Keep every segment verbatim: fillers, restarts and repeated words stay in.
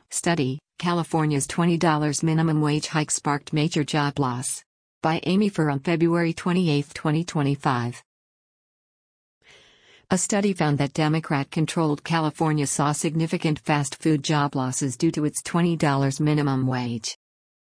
Study: California's twenty dollar minimum wage hike sparked major job loss. By Amy Furr on February twenty-eighth, twenty twenty-five. A study found that Democrat-controlled California saw significant fast food job losses due to its twenty dollar minimum wage.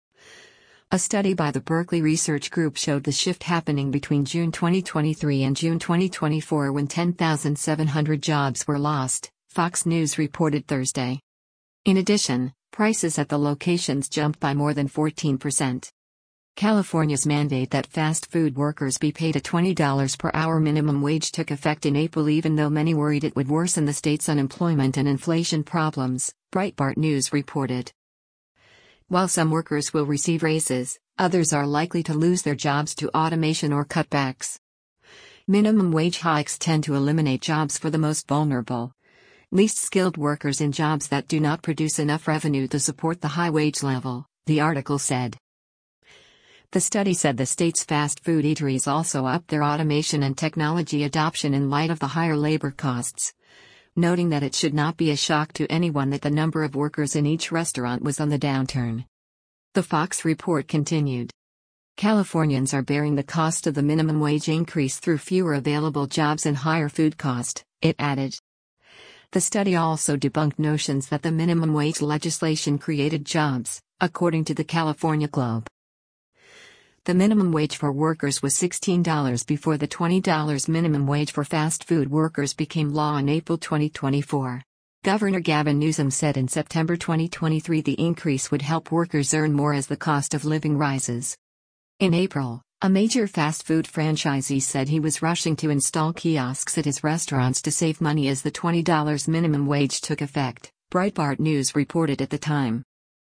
A study by the Berkeley Research Group showed the shift happening between June twenty twenty-three and June twenty twenty-four when ten thousand seven hundred jobs were lost, Fox News reported Thursday. In addition, prices at the locations jumped by more than fourteen percent. California's mandate that fast food workers be paid a twenty dollar per hour minimum wage took effect in April, even though many worried it would worsen the state's unemployment and inflation problems, Breitbart News reported. While some workers will receive raises, others are likely to lose their jobs to automation or cutbacks. Minimum wage hikes tend to eliminate jobs for the most vulnerable, least skilled workers in jobs that do not produce enough revenue to support the high wage level, the article said. The study said the state's fast food eateries also upped their automation and technology adoption in light of the higher labor costs, noting that it should not be a shock to anyone that the number of workers in each restaurant was on the downturn. The Fox report continued. Californians are bearing the cost of the minimum wage increase through fewer available jobs and higher food cost, it added. The study also debunked notions that the minimum wage legislation created jobs, according to the California Globe. The minimum wage for workers was sixteen dollars before the twenty dollar minimum wage for fast food workers became law in April twenty twenty-four. Governor Gavin Newsom said in September twenty twenty-three the increase would help workers earn more as the cost of living rises. In April, a major fast food franchisee said he was rushing to install kiosks at his restaurants to save money as the twenty dollar minimum wage took effect, Breitbart News reported at the time.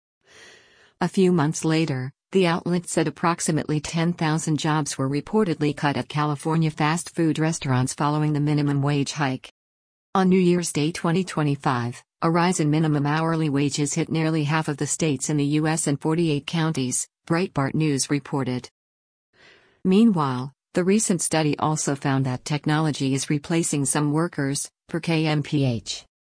A few months later, the outlet said approximately ten thousand jobs were reportedly cut at California fast food restaurants following the minimum wage hike. On New Year's Day twenty twenty-five, a rise in minimum hourly wages hit nearly half of the states in the U S and forty-eight counties, Breitbart News reported. Meanwhile, the recent study also found that technology is replacing some workers, per K M P H.